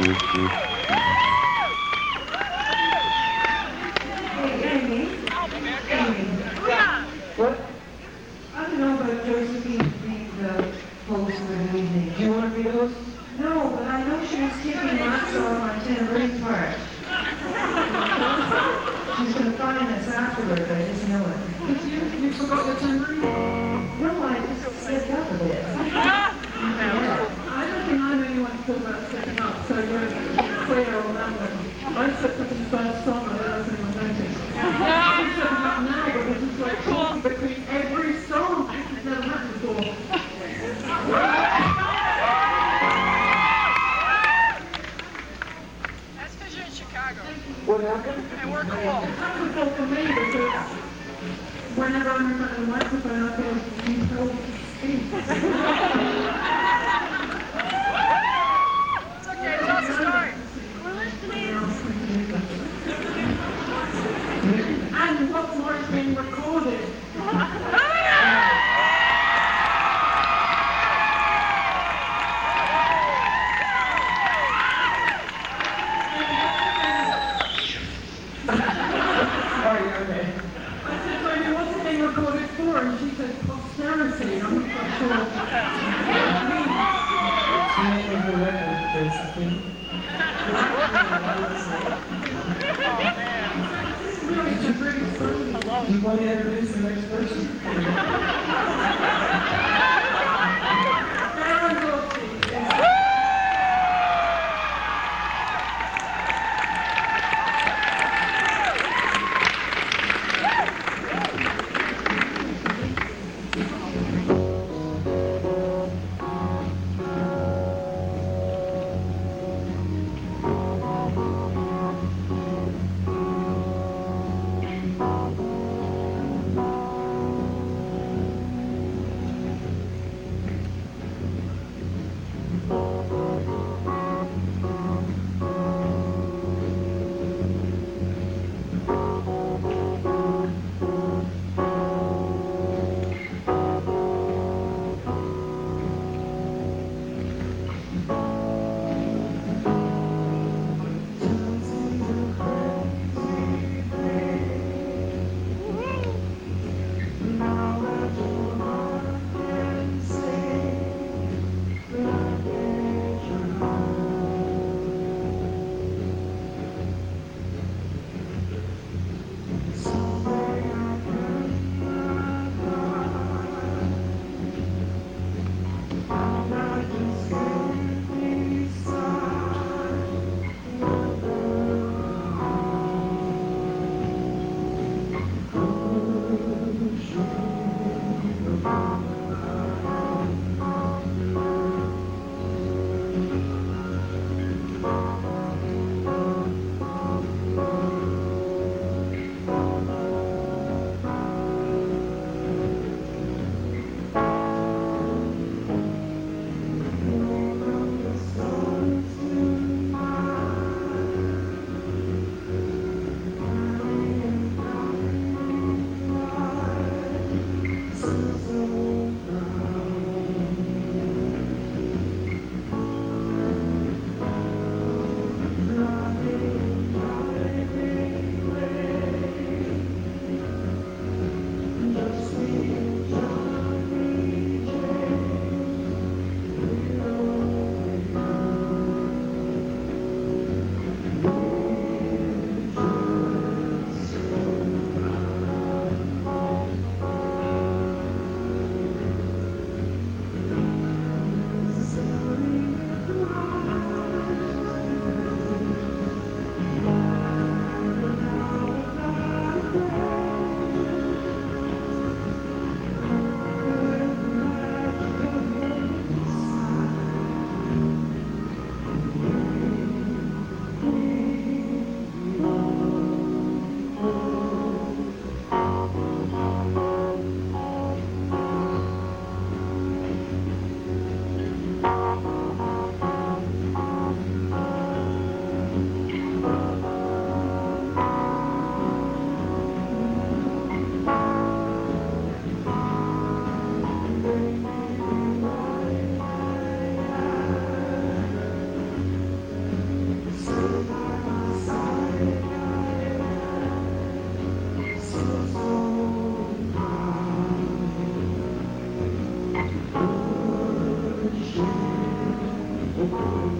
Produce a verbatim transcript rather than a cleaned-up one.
What? I don't know about Josephine being the host of the evening. Do you want to be the host? No, but I know she was kicking lots of my tambourine part. She's going to find us afterwards, I just know it. You, you forgot your tambourine? No, I just slipped up a bit. Yeah. I don't think I'm anyone to talk about slipping up, so you're clear on that one. I slipped up in the first song, I realised anyone noticed. I'm slipping up now, but this is like talking between every song. This has never happened before. That's because you're in Chicago. What happened? And we're cool. It's difficult for me because whenever I'm in front of the microphone, I feel compelled to speak. It's okay, tell us a story. We're listening. And what's more, it's being recorded. Sorry, okay. I said, so what's it being recorded for? And she said, Thank you.